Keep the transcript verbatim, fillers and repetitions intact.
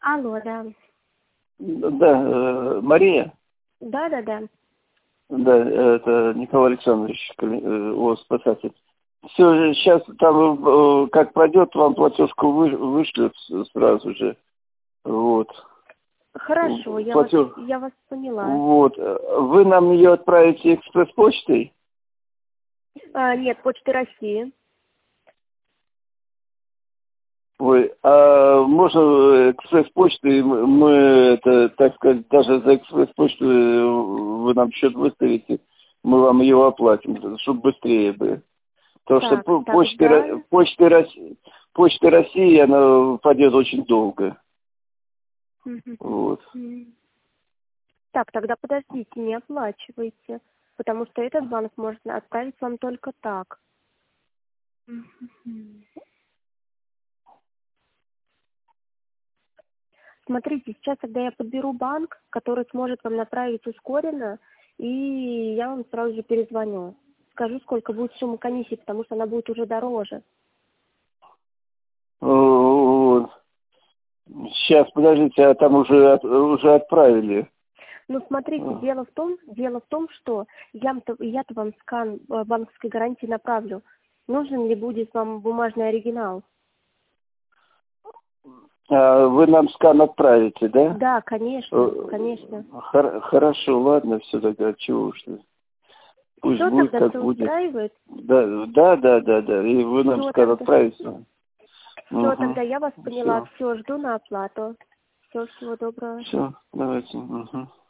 Алло, да. Да, э, Мария? Да, да, да. Да, это Николай Александрович, о, спасатель. Все, сейчас там, э, как пройдет, вам платежку вы, вышлют сразу же. Вот. Хорошо, я вас, Платеж. я вас поняла. Вот. Вы нам ее отправите экспресс-почтой? А, нет, Почты России. Ой, а можно экспресс-почтой, мы, это, так сказать, даже за экспресс-почту вы нам счет выставите, мы вам ее оплатим, чтобы быстрее бы. Потому Так, что почта, тогда... почта, России, почта России, она пойдет очень долго. Вот. Так, тогда подождите, не оплачивайте, потому что этот банк может отправить вам только так. Смотрите, сейчас тогда я подберу банк, который сможет вам направить ускоренно, и я вам сразу же перезвоню. Скажу, сколько будет сумма комиссии, потому что она будет уже дороже. Вот. Сейчас, подождите, а там уже, от- уже отправили. Ну, смотрите, А. дело в том, дело в том, что я-то, я-то вам скан э, банковской гарантии направлю. Нужен ли будет вам бумажный оригинал? А вы нам скан отправите, да? Да, конечно, конечно. Хор- хорошо, ладно, все тогда, чего уж. Пусть Все, будет, тогда как все будет. устраивает? Да, да, да, да, да. И вы нам Все, скан тогда, отправите. все, Угу. тогда я вас поняла. Все, Все, жду на оплату. Все, всего доброго. все, давайте. Угу.